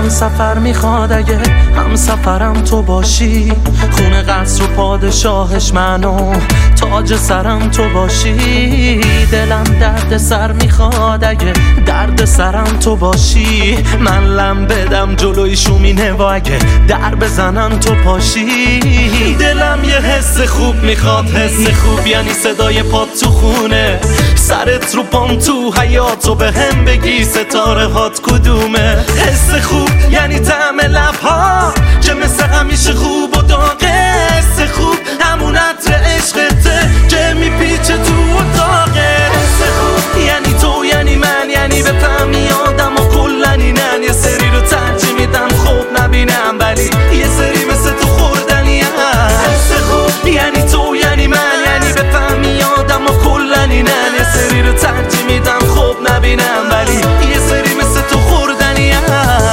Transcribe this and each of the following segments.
هم سفر میخواد اگه هم سفرم تو باشی، خونه قصر و پادشاهش منو تاج سرم تو باشی. دلم درد سر میخواد اگه درد سرم تو باشی، من لم بدم جلوی شومینه و اگه در بزنن تو پاشی. دلم یه حس خوب میخواد، حس خوب یعنی صدای پات تو خونه، سرت رو پام تو حیاط و به هم بگی ستاره هات کدومه. حس خوب یعنی طعم لبها که مثل همیشه خوب و داغه، حس خوب همون عطر عشقته که میپیچه تو اتاقه. حس خوب یعنی تو یعنی من، یعنی بفهمی آدم و کلن اینن. یه سری رو ترجیح میدم خوب نبینم ولی یه سری مثل تو خوردنی هم. حس خوب یعنی تو یعنی من، یعنی بفهمی آدم و کلن اینن. یه سری رو ترجیح میدم خوب نبینم ولی یه سری مثل تو خوردنی هم.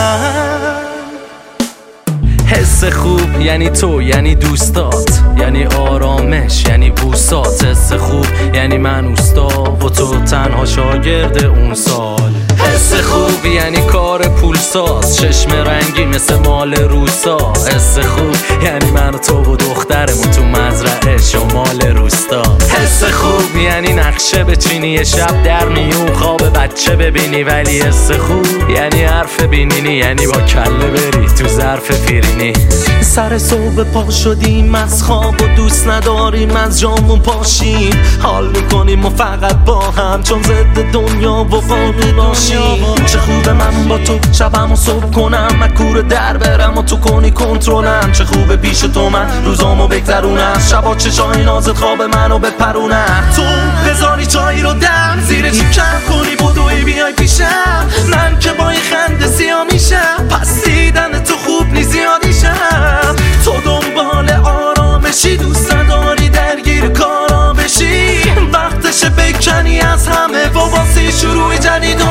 حس خوب یعنی تو یعنی دوستات، یعنی آرامش یعنی بوسات. حس خوب یعنی من اوستا و تو تنها شاگرد اون سال. حس خوب یعنی کار پولساز، چشم رنگی مثل مال روسا. حس خوب یعنی من و تو و دخترمون تو مزرعه شمال روستا. حس خوب یعنی نقشه بچینی یه شب در میون خواب بچه ببینی، ولی حس خوب یعنی حرف بینینی، یعنی با کله بری تو ظرف پیرینی. سر صبح پا شدیم از خواب و دوست نداریم از جامون پاشیم، حال میکنیم و فقط با هم چون ضد دنیا و قانون باشیم. چه خوبه من با تو شبم و صبح کنم، مکور در برم و تو کنی کنترلم. چه خوبه پیش تو من روزامو بگذرونم، شبا چشای نازت خواب منو بپرونم. تو بذاری چایی رو دم زیر چی کم کنی بدوی بیای پیشم، من که با این خنده سیاه میشم. پس دیدن تو خوب نیست زیادیشم. تو دنبال آرامشی، دوست نداری درگیر کارا بشی، وقتشه بکنی از همه و واسه شروع جدید